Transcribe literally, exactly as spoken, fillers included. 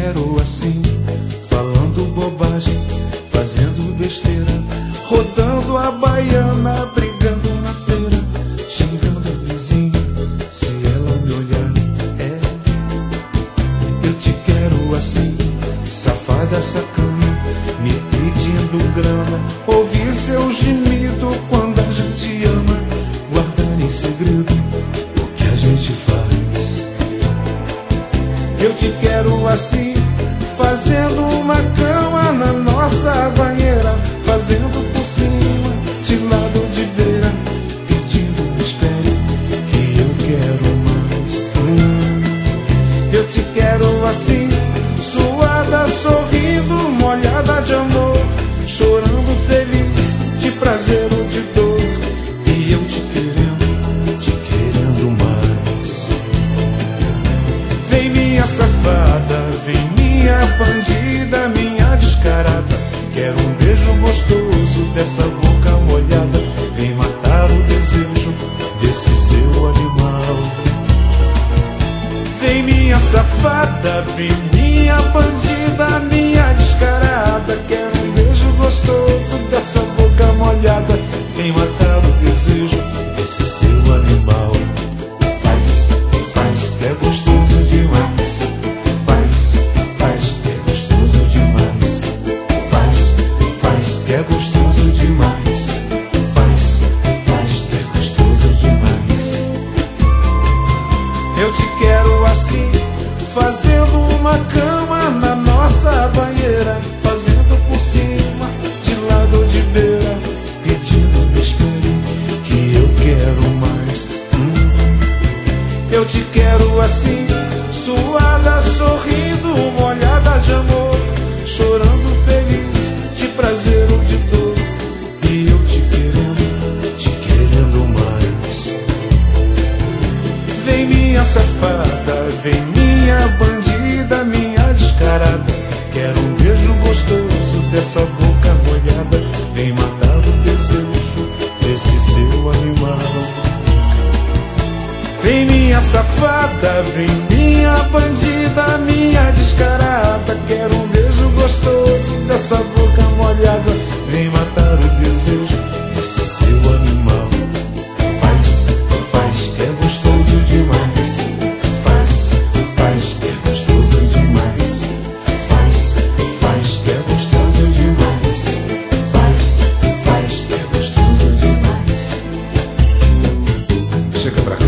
quero assim, falando bobagem, fazendo besteira, rodando a baiana, brigando na feira, xingando a vizinha, se ela me olhar. É, eu te quero assim, safada, sacana, me pedindo grana, ouvir seu gemido quando a gente ama, guardar em segredo o que a gente faz. Eu te quero assim, fazendo uma cama na nossa banheira, fazendo por cima, de lado de beira, pedindo me espere, que eu quero mais. Hum. Eu te quero assim, suada, sorrindo, molhada de amor, chorando feliz, de prazer ou de dor, e eu te querendo, te querendo mais. Vem minha safada, vem minha bandida, minha descarada, quero um beijo gostoso dessa boca molhada, vem matar o desejo desse seu animal. Vem minha safada, vem minha bandida, minha descarada, quero um beijo gostoso dessa boca molhada, vem matar o desejo desse seu animal. Faz, faz, que é gostoso demais. Faz, faz, que é gostoso demais. Faz, faz, que é gostoso demais. Faz, faz, que é gostoso demais. Eu te quero assim, fazendo uma cama na nossa banheira, fazendo por cima, de lado ou de beira, pedindo me espere, que eu quero mais. Hum. Eu te quero assim, suada, sorrindo, molhada de amor, chorando feliz, de prazer ou de dor, e eu te querendo, te querendo mais. Vem minha safada, vem minha bandida, minha descarada, quero um beijo gostoso dessa boca molhada, vem matar o desejo desse seu animal. Vem minha safada, vem minha bandida, minha descarada, quero um beijo gostoso dessa boca molhada, vem matar o desejo desse seu animal. Faz, faz, que é gostoso demais. Faz, faz, que é gostoso demais. Faz, faz, que é gostoso demais. Faz, faz, que é gostoso demais. Chega pra cá.